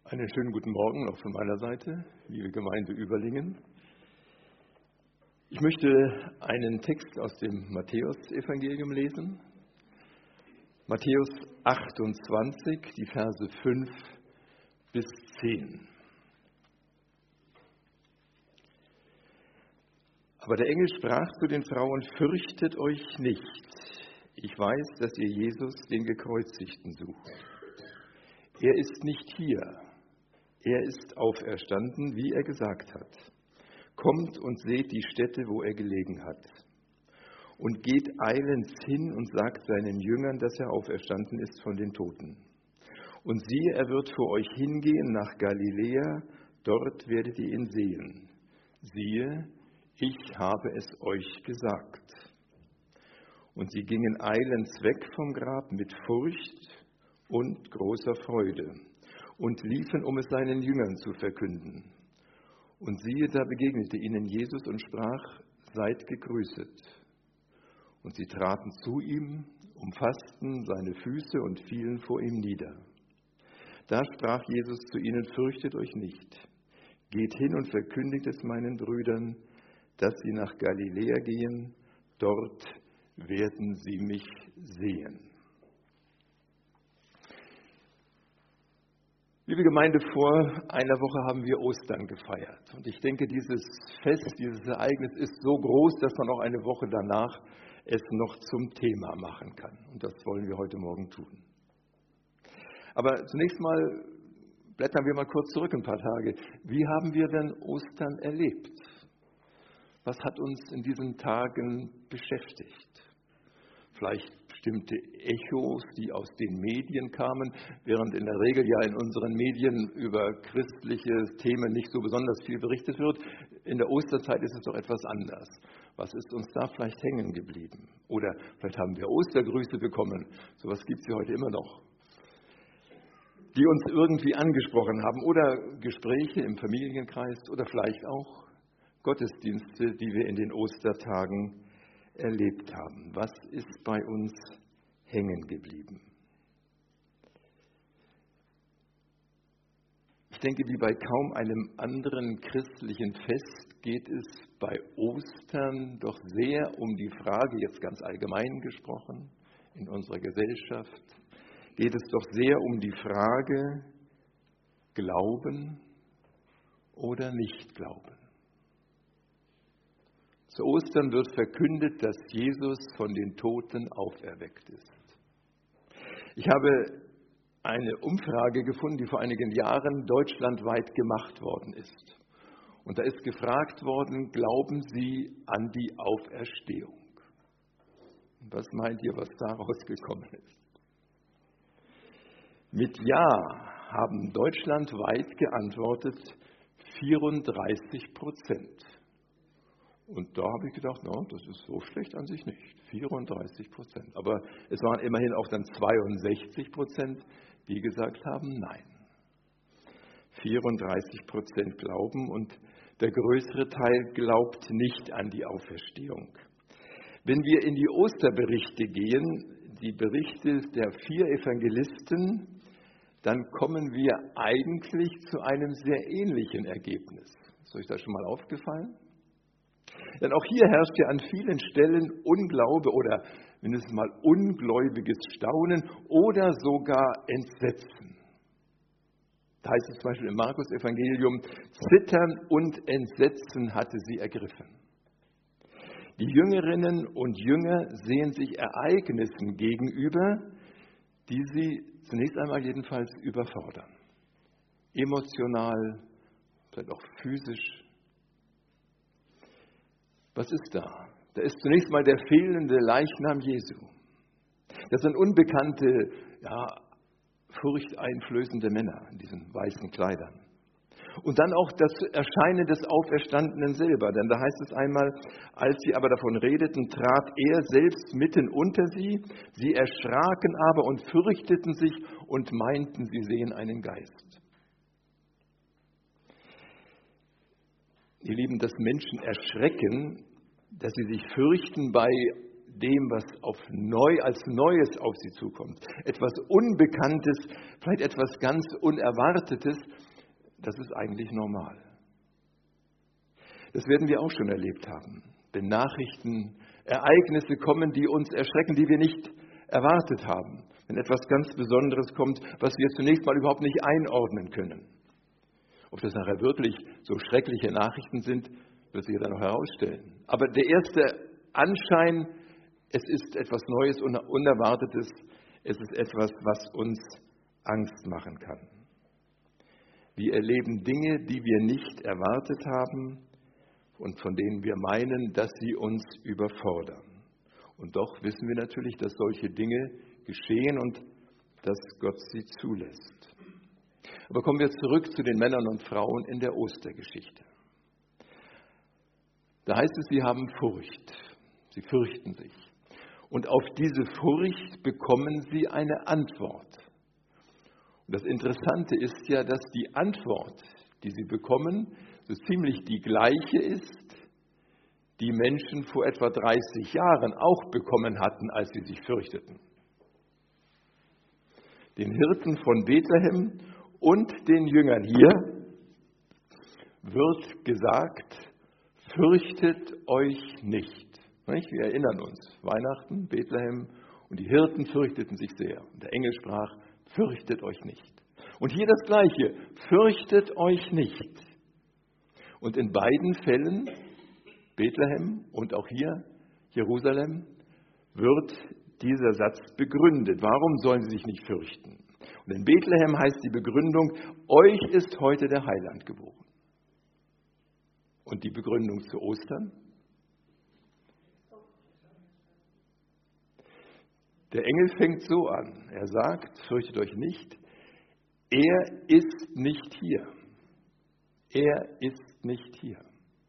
Einen schönen guten Morgen auch von meiner Seite, liebe Gemeinde Überlingen. Ich möchte einen Text aus dem Matthäus-Evangelium lesen. Matthäus 28, die Verse 5 bis 10. Aber der Engel sprach zu den Frauen: Fürchtet euch nicht. Ich weiß, dass ihr Jesus, den Gekreuzigten, sucht. Er ist nicht hier. Er ist auferstanden, wie er gesagt hat. Kommt und seht die Stätte, wo er gelegen hat. Und geht eilends hin und sagt seinen Jüngern, dass er auferstanden ist von den Toten. Und siehe, er wird vor euch hingehen nach Galiläa, dort werdet ihr ihn sehen. Siehe, ich habe es euch gesagt. Und sie gingen eilends weg vom Grab mit Furcht und großer Freude und liefen, um es seinen Jüngern zu verkünden. Und siehe, da begegnete ihnen Jesus und sprach: Seid gegrüßet. Und sie traten zu ihm, umfassten seine Füße und fielen vor ihm nieder. Da sprach Jesus zu ihnen: Fürchtet euch nicht. Geht hin und verkündigt es meinen Brüdern, dass sie nach Galiläa gehen, dort werden sie mich sehen. Liebe Gemeinde, vor einer Woche haben wir Ostern gefeiert. Und ich denke, dieses Fest, dieses Ereignis ist so groß, dass man auch eine Woche danach es noch zum Thema machen kann. Und das wollen wir heute Morgen tun. Aber zunächst mal blättern wir mal kurz zurück ein paar Tage. Wie haben wir denn Ostern erlebt? Was hat uns in diesen Tagen beschäftigt? Vielleicht bestimmte Echos, die aus den Medien kamen, während in der Regel ja in unseren Medien über christliche Themen nicht so besonders viel berichtet wird. In der Osterzeit ist es doch etwas anders. Was ist uns da vielleicht hängen geblieben? Oder vielleicht haben wir Ostergrüße bekommen. Sowas gibt es ja heute immer noch, die uns irgendwie angesprochen haben. Oder Gespräche im Familienkreis oder vielleicht auch Gottesdienste, die wir in den Ostertagen erlebt haben. Was ist bei uns hängen geblieben? Ich denke, wie bei kaum einem anderen christlichen Fest geht es bei Ostern doch sehr um die Frage, jetzt ganz allgemein gesprochen, in unserer Gesellschaft, geht es doch sehr um die Frage, glauben oder nicht glauben. Zu Ostern wird verkündet, dass Jesus von den Toten auferweckt ist. Ich habe eine Umfrage gefunden, die vor einigen Jahren deutschlandweit gemacht worden ist. Und da ist gefragt worden: Glauben Sie an die Auferstehung? Und was meint ihr, was da rausgekommen ist? Mit Ja haben deutschlandweit geantwortet 34%. Und da habe ich gedacht, no, das ist so schlecht an sich nicht, 34%. Aber es waren immerhin auch dann 62%, die gesagt haben, nein. 34% glauben und der größere Teil glaubt nicht an die Auferstehung. Wenn wir in die Osterberichte gehen, die Berichte der 4 Evangelisten, dann kommen wir eigentlich zu einem sehr ähnlichen Ergebnis. Ist euch das schon mal aufgefallen? Denn auch hier herrscht ja an vielen Stellen Unglaube oder mindestens mal ungläubiges Staunen oder sogar Entsetzen. Da heißt es zum Beispiel im Markus-Evangelium: Zittern und Entsetzen hatte sie ergriffen. Die Jüngerinnen und Jünger sehen sich Ereignissen gegenüber, die sie zunächst einmal jedenfalls überfordern. Emotional, vielleicht auch physisch. Was ist da? Da ist zunächst mal der fehlende Leichnam Jesu. Das sind unbekannte, furchteinflößende Männer in diesen weißen Kleidern. Und dann auch das Erscheinen des Auferstandenen selber. Denn da heißt es einmal: Als sie aber davon redeten, trat er selbst mitten unter sie. Sie erschraken aber und fürchteten sich und meinten, sie sehen einen Geist. Ihr Lieben, dass Menschen erschrecken, dass sie sich fürchten bei dem, was als Neues auf sie zukommt. Etwas Unbekanntes, vielleicht etwas ganz Unerwartetes, das ist eigentlich normal. Das werden wir auch schon erlebt haben. Wenn Nachrichten, Ereignisse kommen, die uns erschrecken, die wir nicht erwartet haben. Wenn etwas ganz Besonderes kommt, was wir zunächst mal überhaupt nicht einordnen können. Ob das nachher wirklich so schreckliche Nachrichten sind, wird sich dann noch herausstellen. Aber der erste Anschein, es ist etwas Neues und Unerwartetes, es ist etwas, was uns Angst machen kann. Wir erleben Dinge, die wir nicht erwartet haben und von denen wir meinen, dass sie uns überfordern. Und doch wissen wir natürlich, dass solche Dinge geschehen und dass Gott sie zulässt. Aber kommen wir zurück zu den Männern und Frauen in der Ostergeschichte. Da heißt es, sie haben Furcht, sie fürchten sich. Und auf diese Furcht bekommen sie eine Antwort. Und das Interessante ist ja, dass die Antwort, die sie bekommen, so ziemlich die gleiche ist, die Menschen vor etwa 30 Jahren auch bekommen hatten, als sie sich fürchteten. Den Hirten von Bethlehem und den Jüngern hier wird gesagt, fürchtet euch nicht. Wir erinnern uns, Weihnachten, Bethlehem, und die Hirten fürchteten sich sehr. Und der Engel sprach, fürchtet euch nicht. Und hier das Gleiche, fürchtet euch nicht. Und in beiden Fällen, Bethlehem und auch hier Jerusalem, wird dieser Satz begründet. Warum sollen sie sich nicht fürchten? Und in Bethlehem heißt die Begründung, euch ist heute der Heiland geboren. Und die Begründung zu Ostern? Der Engel fängt so an. Er sagt, fürchtet euch nicht, er ist nicht hier. Er ist nicht hier.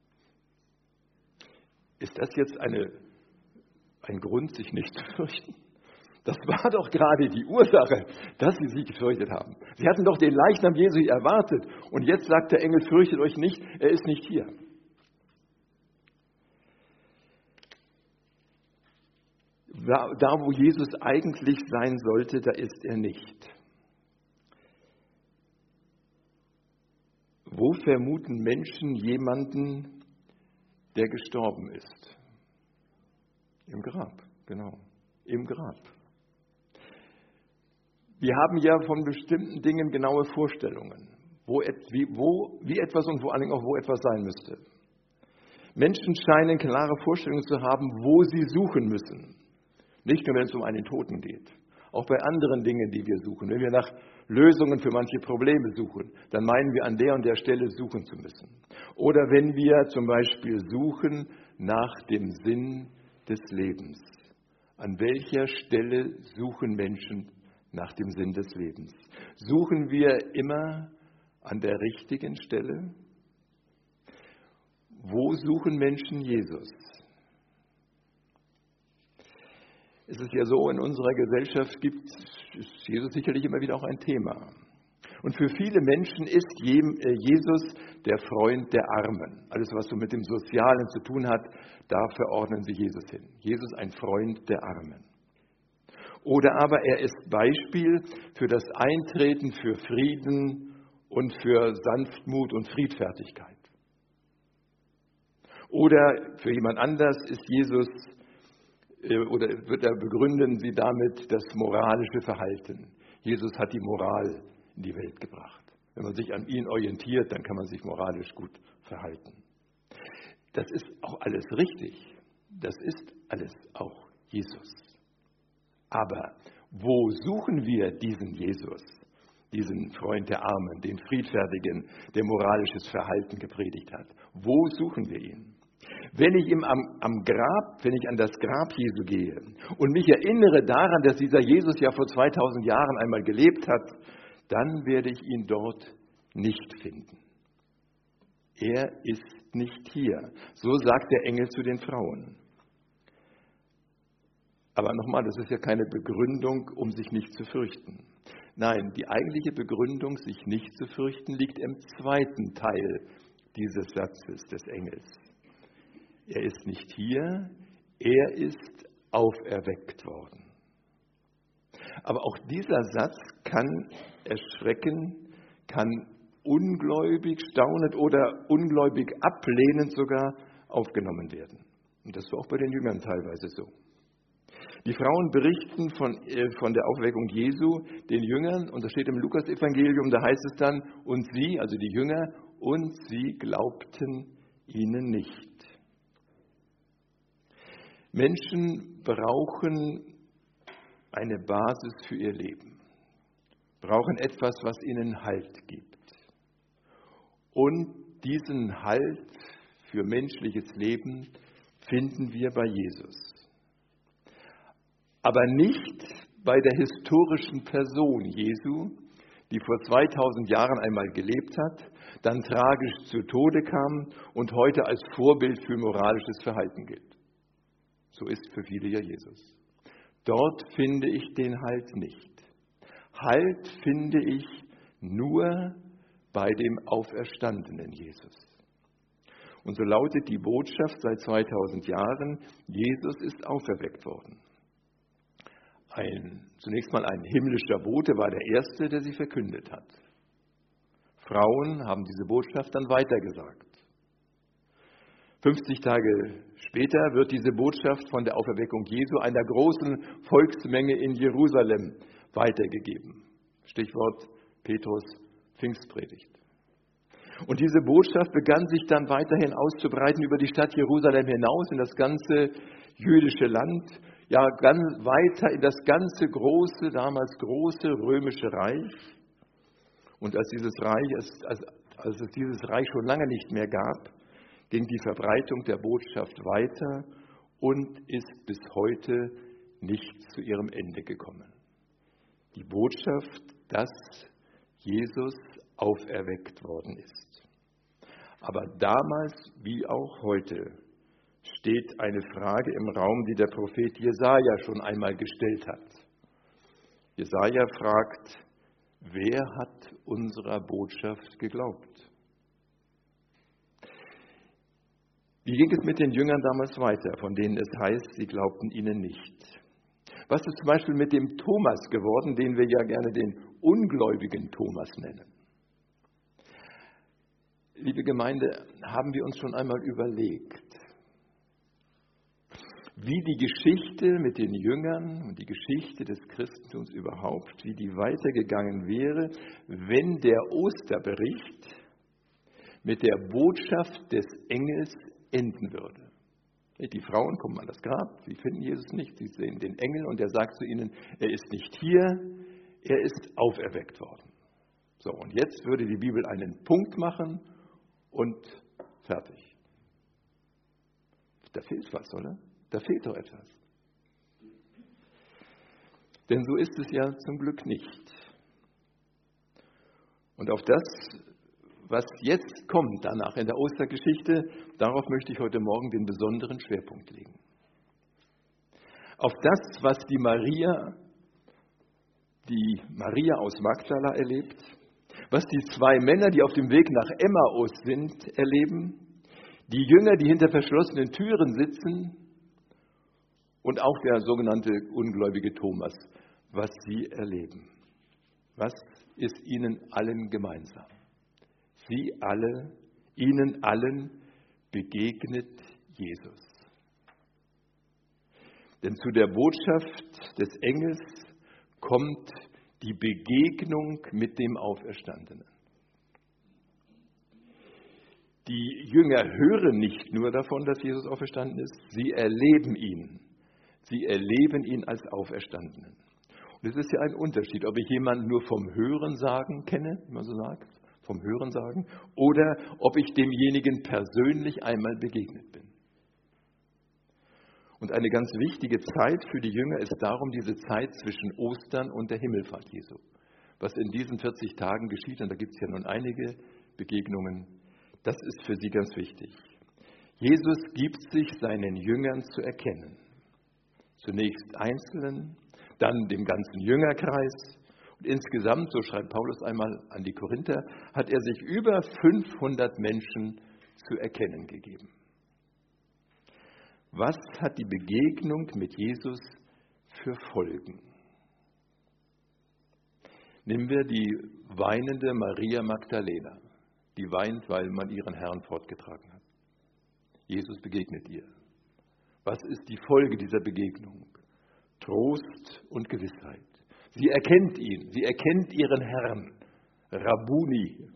Ist das jetzt ein Grund, sich nicht zu fürchten? Das war doch gerade die Ursache, dass sie sich gefürchtet haben. Sie hatten doch den Leichnam Jesu erwartet. Und jetzt sagt der Engel, fürchtet euch nicht, er ist nicht hier. Da, wo Jesus eigentlich sein sollte, da ist er nicht. Wo vermuten Menschen jemanden, der gestorben ist? Im Grab, genau, im Grab. Wir haben ja von bestimmten Dingen genaue Vorstellungen, wie etwas und vor allen Dingen auch wo etwas sein müsste. Menschen scheinen klare Vorstellungen zu haben, wo sie suchen müssen. Nicht nur, wenn es um einen Toten geht. Auch bei anderen Dingen, die wir suchen. Wenn wir nach Lösungen für manche Probleme suchen, dann meinen wir, an der und der Stelle suchen zu müssen. Oder wenn wir zum Beispiel suchen nach dem Sinn des Lebens. An welcher Stelle suchen Menschen nach dem Sinn des Lebens? Suchen wir immer an der richtigen Stelle? Wo suchen Menschen Jesus? Es ist ja so, in unserer Gesellschaft ist Jesus sicherlich immer wieder auch ein Thema. Und für viele Menschen ist Jesus der Freund der Armen. Alles, was so mit dem Sozialen zu tun hat, da verordnen sie Jesus hin. Jesus ein Freund der Armen. Oder aber er ist Beispiel für das Eintreten für Frieden und für Sanftmut und Friedfertigkeit. Oder für jemand anders ist Jesus, oder begründen sie damit das moralische Verhalten. Jesus hat die Moral in die Welt gebracht. Wenn man sich an ihn orientiert, dann kann man sich moralisch gut verhalten. Das ist auch alles richtig. Das ist alles auch Jesus. Aber wo suchen wir diesen Jesus, diesen Freund der Armen, den Friedfertigen, der moralisches Verhalten gepredigt hat? Wo suchen wir ihn? Wenn ich wenn ich an das Grab Jesu gehe und mich erinnere daran, dass dieser Jesus ja vor 2000 Jahren einmal gelebt hat, dann werde ich ihn dort nicht finden. Er ist nicht hier. So sagt der Engel zu den Frauen. Aber nochmal, das ist ja keine Begründung, um sich nicht zu fürchten. Nein, die eigentliche Begründung, sich nicht zu fürchten, liegt im zweiten Teil dieses Satzes des Engels. Er ist nicht hier, er ist auferweckt worden. Aber auch dieser Satz kann erschrecken, kann ungläubig, staunend oder ungläubig ablehnend sogar aufgenommen werden. Und das war auch bei den Jüngern teilweise so. Die Frauen berichten von der Auferweckung Jesu den Jüngern, und das steht im Lukas-Evangelium, da heißt es dann, und sie, also die Jünger, und sie glaubten ihnen nicht. Menschen brauchen eine Basis für ihr Leben, brauchen etwas, was ihnen Halt gibt. Und diesen Halt für menschliches Leben finden wir bei Jesus. Aber nicht bei der historischen Person Jesu, die vor 2000 Jahren einmal gelebt hat, dann tragisch zu Tode kam und heute als Vorbild für moralisches Verhalten gilt. So ist für viele ja Jesus. Dort finde ich den Halt nicht. Halt finde ich nur bei dem auferstandenen Jesus. Und so lautet die Botschaft seit 2000 Jahren, Jesus ist auferweckt worden. Zunächst mal ein himmlischer Bote war der Erste, der sie verkündet hat. Frauen haben diese Botschaft dann weitergesagt. 50 Tage später wird diese Botschaft von der Auferweckung Jesu einer großen Volksmenge in Jerusalem weitergegeben. Stichwort Petrus Pfingstpredigt. Und diese Botschaft begann sich dann weiterhin auszubreiten über die Stadt Jerusalem hinaus in das ganze jüdische Land, ja ganz weiter in das ganze große, damals große römische Reich. Und als es dieses Reich schon lange nicht mehr gab, ging die Verbreitung der Botschaft weiter und ist bis heute nicht zu ihrem Ende gekommen. Die Botschaft, dass Jesus auferweckt worden ist. Aber damals wie auch heute steht eine Frage im Raum, die der Prophet Jesaja schon einmal gestellt hat. Jesaja fragt, wer hat unserer Botschaft geglaubt? Wie ging es mit den Jüngern damals weiter, von denen es heißt, sie glaubten ihnen nicht? Was ist zum Beispiel mit dem Thomas geworden, den wir ja gerne den ungläubigen Thomas nennen? Liebe Gemeinde, haben wir uns schon einmal überlegt, wie die Geschichte mit den Jüngern und die Geschichte des Christentums überhaupt, wie die weitergegangen wäre, wenn der Osterbericht mit der Botschaft des Engels enden würde. Die Frauen kommen an das Grab, sie finden Jesus nicht, sie sehen den Engel und er sagt zu ihnen, er ist nicht hier, er ist auferweckt worden. So, und jetzt würde die Bibel einen Punkt machen und fertig. Da fehlt was, oder? Da fehlt doch etwas. Denn so ist es ja zum Glück nicht. Und auf das, was jetzt kommt danach in der Ostergeschichte, darauf möchte ich heute Morgen den besonderen Schwerpunkt legen. Auf das, was die Maria aus Magdala erlebt, was die zwei Männer, die auf dem Weg nach Emmaus sind, erleben, die Jünger, die hinter verschlossenen Türen sitzen und auch der sogenannte ungläubige Thomas, was sie erleben. Was ist ihnen allen gemeinsam? Ihnen allen begegnet Jesus. Denn zu der Botschaft des Engels kommt die Begegnung mit dem Auferstandenen. Die Jünger hören nicht nur davon, dass Jesus auferstanden ist, sie erleben ihn. Sie erleben ihn als Auferstandenen. Und es ist ja ein Unterschied, ob ich jemanden nur vom Hörensagen kenne, wie man so sagt, vom Hörensagen, oder ob ich demjenigen persönlich einmal begegnet bin. Und eine ganz wichtige Zeit für die Jünger ist darum diese Zeit zwischen Ostern und der Himmelfahrt Jesu. Was in diesen 40 Tagen geschieht, und da gibt es ja nun einige Begegnungen, das ist für sie ganz wichtig. Jesus gibt sich seinen Jüngern zu erkennen. Zunächst Einzelnen, dann dem ganzen Jüngerkreis. Und insgesamt, so schreibt Paulus einmal an die Korinther, hat er sich über 500 Menschen zu erkennen gegeben. Was hat die Begegnung mit Jesus für Folgen? Nehmen wir die weinende Maria Magdalena. Die weint, weil man ihren Herrn fortgetragen hat. Jesus begegnet ihr. Was ist die Folge dieser Begegnung? Trost und Gewissheit. Sie erkennt ihn, sie erkennt ihren Herrn. Rabbuni.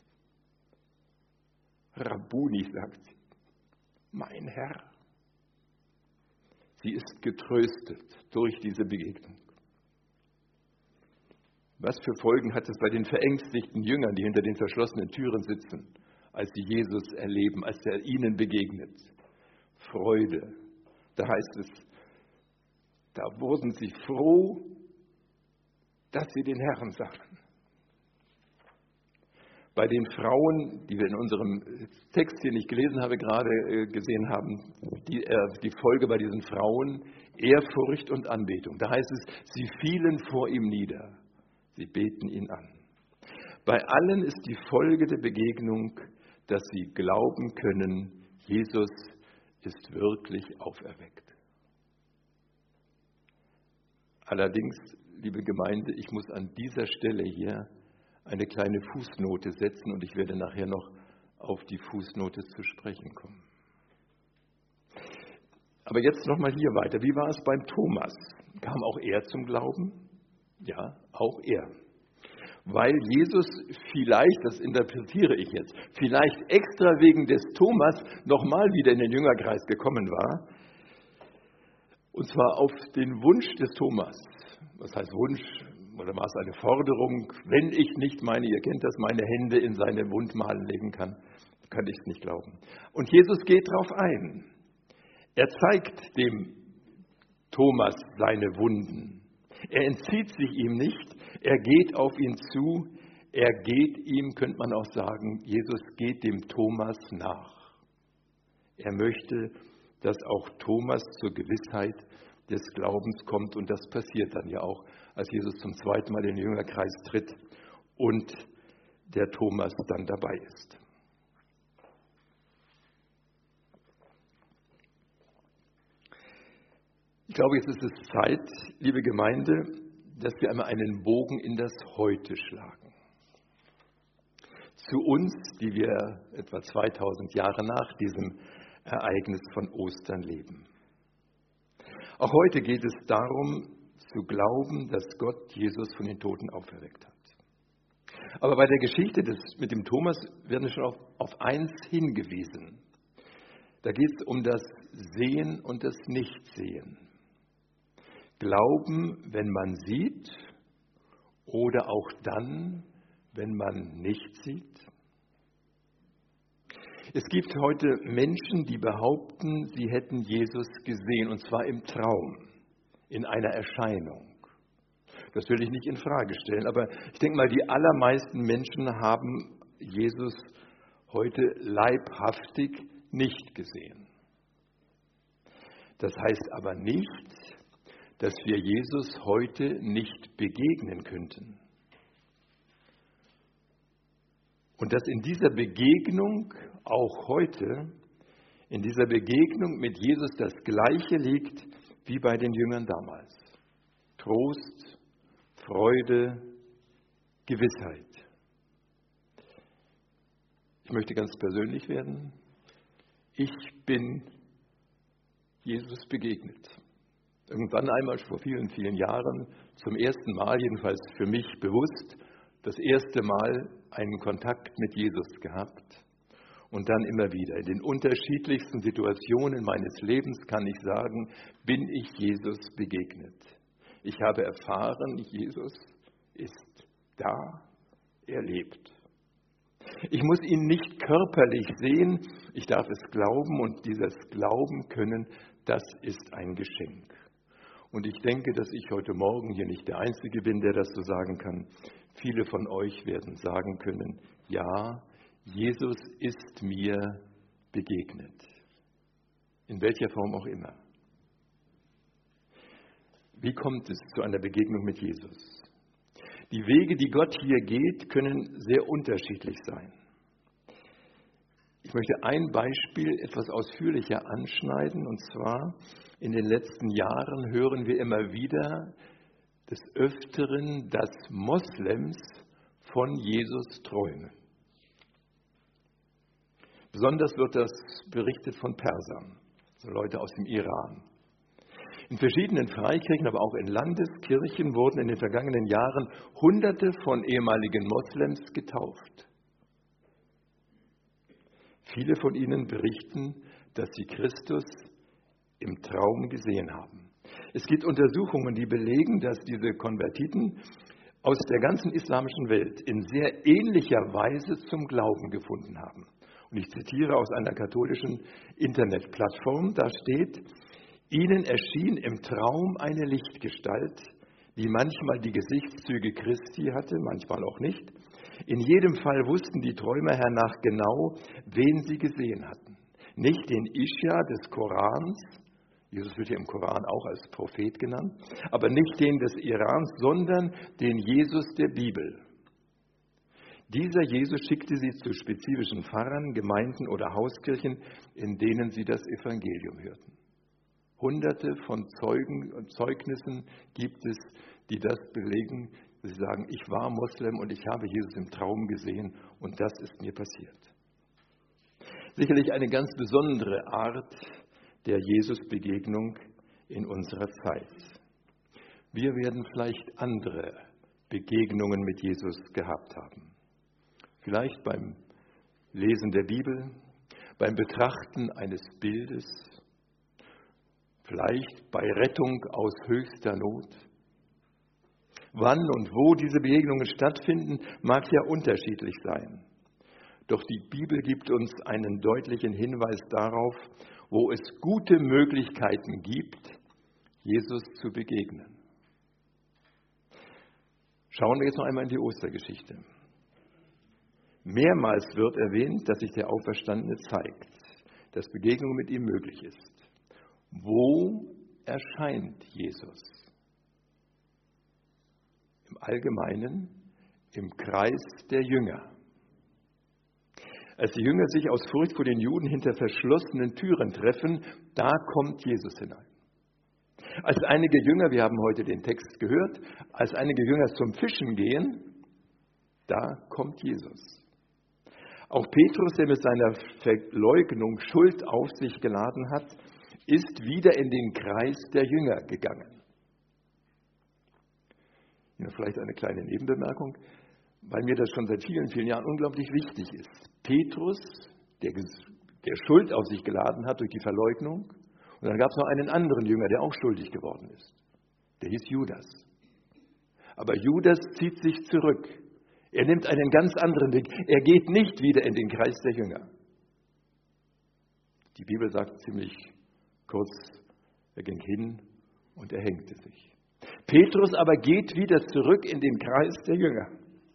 Rabbuni, sagt sie. Mein Herr. Sie ist getröstet durch diese Begegnung. Was für Folgen hat es bei den verängstigten Jüngern, die hinter den verschlossenen Türen sitzen, als sie Jesus erleben, als er ihnen begegnet? Freude. Da heißt es, da wurden sie froh, dass sie den Herrn sahen. Bei den Frauen, die wir in unserem Text hier nicht gelesen haben, gerade gesehen haben, die Folge bei diesen Frauen, Ehrfurcht und Anbetung. Da heißt es, sie fielen vor ihm nieder. Sie beten ihn an. Bei allen ist die Folge der Begegnung, dass sie glauben können, Jesus ist wirklich auferweckt. Allerdings, liebe Gemeinde, ich muss an dieser Stelle hier eine kleine Fußnote setzen und ich werde nachher noch auf die Fußnote zu sprechen kommen. Aber jetzt nochmal hier weiter. Wie war es beim Thomas? Kam auch er zum Glauben? Ja, auch er. Weil Jesus vielleicht, das interpretiere ich jetzt, vielleicht extra wegen des Thomas nochmal wieder in den Jüngerkreis gekommen war. Und zwar auf den Wunsch des Thomas. Was heißt Wunsch? Oder war es eine Forderung? Wenn ich nicht ihr kennt das, meine Hände in seine Wundmalen legen kann ich es nicht glauben. Und Jesus geht darauf ein. Er zeigt dem Thomas seine Wunden. Er entzieht sich ihm nicht, er geht auf ihn zu, er geht ihm, könnte man auch sagen, Jesus geht dem Thomas nach. Er möchte, dass auch Thomas zur Gewissheit des Glaubens kommt und das passiert dann ja auch, als Jesus zum zweiten Mal in den Jüngerkreis tritt und der Thomas dann dabei ist. Ich glaube, jetzt ist es Zeit, liebe Gemeinde, dass wir einmal einen Bogen in das Heute schlagen. Zu uns, die wir etwa 2000 Jahre nach diesem Ereignis von Ostern leben. Auch heute geht es darum, zu glauben, dass Gott Jesus von den Toten auferweckt hat. Aber bei der Geschichte mit dem Thomas werden wir schon auf eins hingewiesen. Da geht es um das Sehen und das Nichtsehen. Glauben, wenn man sieht, oder auch dann, wenn man nicht sieht. Es gibt heute Menschen, die behaupten, sie hätten Jesus gesehen, und zwar im Traum, in einer Erscheinung. Das will ich nicht in Frage stellen, aber ich denke mal, die allermeisten Menschen haben Jesus heute leibhaftig nicht gesehen. Das heißt aber nicht, dass wir Jesus heute nicht begegnen könnten. Und dass in dieser Begegnung, auch heute, in dieser Begegnung mit Jesus das Gleiche liegt wie bei den Jüngern damals. Trost, Freude, Gewissheit. Ich möchte ganz persönlich werden. Ich bin Jesus begegnet. Irgendwann einmal vor vielen, vielen Jahren, zum ersten Mal, jedenfalls für mich bewusst, das erste Mal einen Kontakt mit Jesus gehabt und dann immer wieder. In den unterschiedlichsten Situationen meines Lebens, kann ich sagen, bin ich Jesus begegnet. Ich habe erfahren, Jesus ist da, er lebt. Ich muss ihn nicht körperlich sehen, ich darf es glauben und dieses Glauben können, das ist ein Geschenk. Und ich denke, dass ich heute Morgen hier nicht der Einzige bin, der das so sagen kann. Viele von euch werden sagen können, ja, Jesus ist mir begegnet. In welcher Form auch immer. Wie kommt es zu einer Begegnung mit Jesus? Die Wege, die Gott hier geht, können sehr unterschiedlich sein. Ich möchte ein Beispiel etwas ausführlicher anschneiden, und zwar in den letzten Jahren hören wir immer wieder des Öfteren, dass Moslems von Jesus träumen. Besonders wird das berichtet von Persern, also Leute aus dem Iran. In verschiedenen Freikirchen, aber auch in Landeskirchen wurden in den vergangenen Jahren Hunderte von ehemaligen Moslems getauft. Viele von ihnen berichten, dass sie Christus im Traum gesehen haben. Es gibt Untersuchungen, die belegen, dass diese Konvertiten aus der ganzen islamischen Welt in sehr ähnlicher Weise zum Glauben gefunden haben. Und ich zitiere aus einer katholischen Internetplattform, da steht: Ihnen erschien im Traum eine Lichtgestalt, die manchmal die Gesichtszüge Christi hatte, manchmal auch nicht. In jedem Fall wussten die Träumer hernach genau, wen sie gesehen hatten. Nicht den Ischia des Korans, Jesus wird ja im Koran auch als Prophet genannt, aber nicht den des Irans, sondern den Jesus der Bibel. Dieser Jesus schickte sie zu spezifischen Pfarrern, Gemeinden oder Hauskirchen, in denen sie das Evangelium hörten. Hunderte von Zeugen und Zeugnissen gibt es, die das belegen. Sie sagen, ich war Moslem und ich habe Jesus im Traum gesehen und das ist mir passiert. Sicherlich eine ganz besondere Art der Jesus-Begegnung in unserer Zeit. Wir werden vielleicht andere Begegnungen mit Jesus gehabt haben. Vielleicht beim Lesen der Bibel, beim Betrachten eines Bildes, vielleicht bei Rettung aus höchster Not. Wann und wo diese Begegnungen stattfinden, mag ja unterschiedlich sein. Doch die Bibel gibt uns einen deutlichen Hinweis darauf, wo es gute Möglichkeiten gibt, Jesus zu begegnen. Schauen wir jetzt noch einmal in die Ostergeschichte. Mehrmals wird erwähnt, dass sich der Auferstandene zeigt, dass Begegnung mit ihm möglich ist. Wo erscheint Jesus? Im Allgemeinen im Kreis der Jünger. Als die Jünger sich aus Furcht vor den Juden hinter verschlossenen Türen treffen, da kommt Jesus hinein. Als einige Jünger, wir haben heute den Text gehört, als einige Jünger zum Fischen gehen, da kommt Jesus. Auch Petrus, der mit seiner Verleugnung Schuld auf sich geladen hat, ist wieder in den Kreis der Jünger gegangen. Ja, vielleicht eine kleine Nebenbemerkung, weil mir das schon seit vielen, vielen Jahren unglaublich wichtig ist. Petrus, der Schuld auf sich geladen hat durch die Verleugnung, und dann gab es noch einen anderen Jünger, der auch schuldig geworden ist. Der hieß Judas. Aber Judas zieht sich zurück. Er nimmt einen ganz anderen Weg. Er geht nicht wieder in den Kreis der Jünger. Die Bibel sagt ziemlich kurz, er ging hin und er hängte sich. Petrus aber geht wieder zurück in den Kreis der Jünger.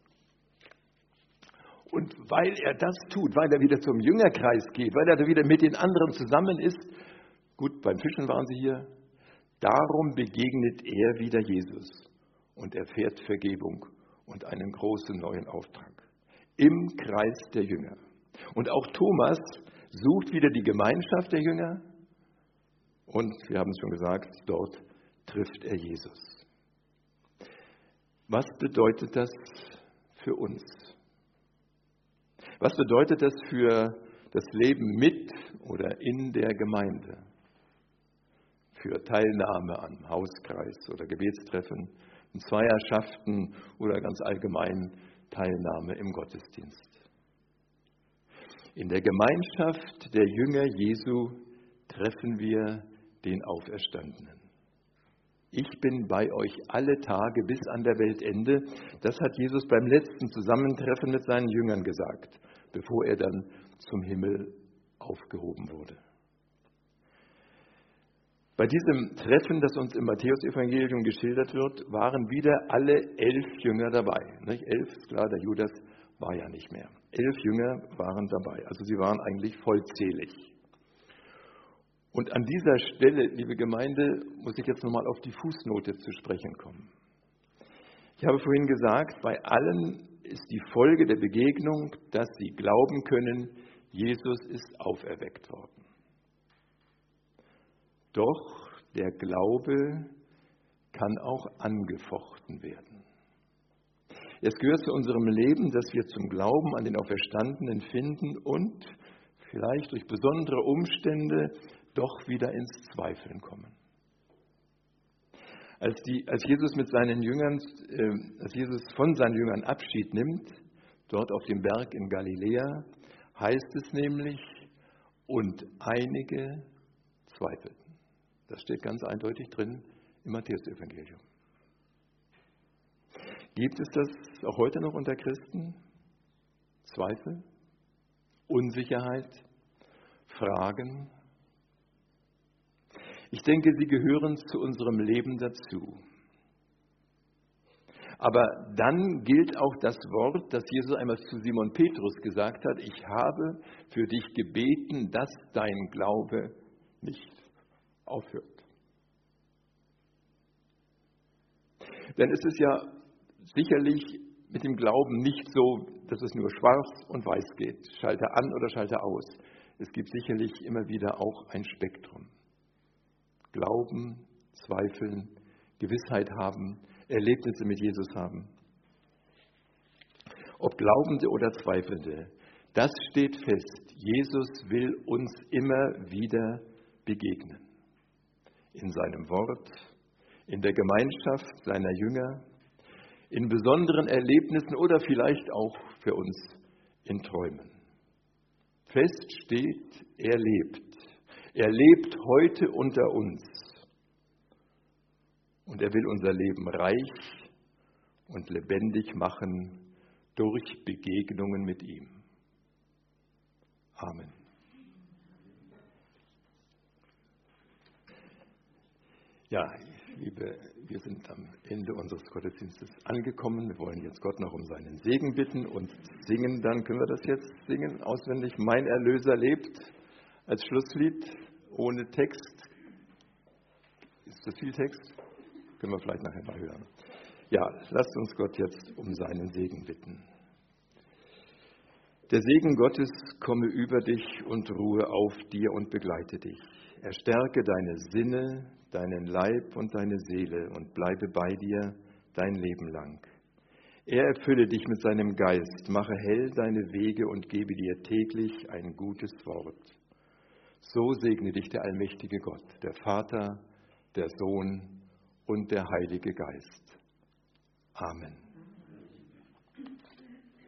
Und weil er das tut, weil er wieder zum Jüngerkreis geht, weil er da wieder mit den anderen zusammen ist, gut, beim Fischen waren sie hier, darum begegnet er wieder Jesus und erfährt Vergebung und einen großen neuen Auftrag. Im Kreis der Jünger. Und auch Thomas sucht wieder die Gemeinschaft der Jünger und, wir haben es schon gesagt, dort trifft er Jesus. Was bedeutet das für uns? Was bedeutet das für das Leben mit oder in der Gemeinde? Für Teilnahme an Hauskreis oder Gebetstreffen, in Zweierschaften oder ganz allgemein Teilnahme im Gottesdienst. In der Gemeinschaft der Jünger Jesu treffen wir den Auferstandenen. Ich bin bei euch alle Tage bis an der Weltende. Das hat Jesus beim letzten Zusammentreffen mit seinen Jüngern gesagt, bevor er dann zum Himmel aufgehoben wurde. Bei diesem Treffen, das uns im Matthäusevangelium geschildert wird, waren wieder alle 11 Jünger dabei. 11 ist klar, der Judas war ja nicht mehr. 11 Jünger waren dabei, also sie waren eigentlich vollzählig. Und an dieser Stelle, liebe Gemeinde, muss ich jetzt nochmal auf die Fußnote zu sprechen kommen. Ich habe vorhin gesagt, bei allen ist die Folge der Begegnung, dass sie glauben können, Jesus ist auferweckt worden. Doch der Glaube kann auch angefochten werden. Es gehört zu unserem Leben, dass wir zum Glauben an den Auferstandenen finden und vielleicht durch besondere Umstände doch wieder ins Zweifeln kommen. Als Jesus von seinen Jüngern Abschied nimmt, dort auf dem Berg in Galiläa, heißt es nämlich, und einige zweifelten. Das steht ganz eindeutig drin im Matthäusevangelium. Gibt es das auch heute noch unter Christen? Zweifel, Unsicherheit, Fragen? Ich denke, sie gehören zu unserem Leben dazu. Aber dann gilt auch das Wort, das Jesus einmal zu Simon Petrus gesagt hat: Ich habe für dich gebeten, dass dein Glaube nicht aufhört. Denn es ist ja sicherlich mit dem Glauben nicht so, dass es nur schwarz und weiß geht, Schalter an oder Schalter aus. Es gibt sicherlich immer wieder auch ein Spektrum. Glauben, zweifeln, Gewissheit haben, Erlebnisse mit Jesus haben. Ob Glaubende oder Zweifelnde, das steht fest. Jesus will uns immer wieder begegnen. In seinem Wort, in der Gemeinschaft seiner Jünger, in besonderen Erlebnissen oder vielleicht auch für uns in Träumen. Fest steht, er lebt. Er lebt heute unter uns. Und er will unser Leben reich und lebendig machen durch Begegnungen mit ihm. Amen. Ja, Liebe, wir sind am Ende unseres Gottesdienstes angekommen. Wir wollen jetzt Gott noch um seinen Segen bitten und singen. Dann können wir das jetzt singen, auswendig. Mein Erlöser lebt, als Schlusslied, ohne Text. Ist das viel Text? Können wir vielleicht nachher mal hören. Ja, lasst uns Gott jetzt um seinen Segen bitten. Der Segen Gottes komme über dich und ruhe auf dir und begleite dich. Er stärke deine Sinne, deinen Leib und deine Seele und bleibe bei dir dein Leben lang. Er erfülle dich mit seinem Geist, mache hell deine Wege und gebe dir täglich ein gutes Wort. So segne dich der allmächtige Gott, der Vater, der Sohn und der Heilige Geist. Amen.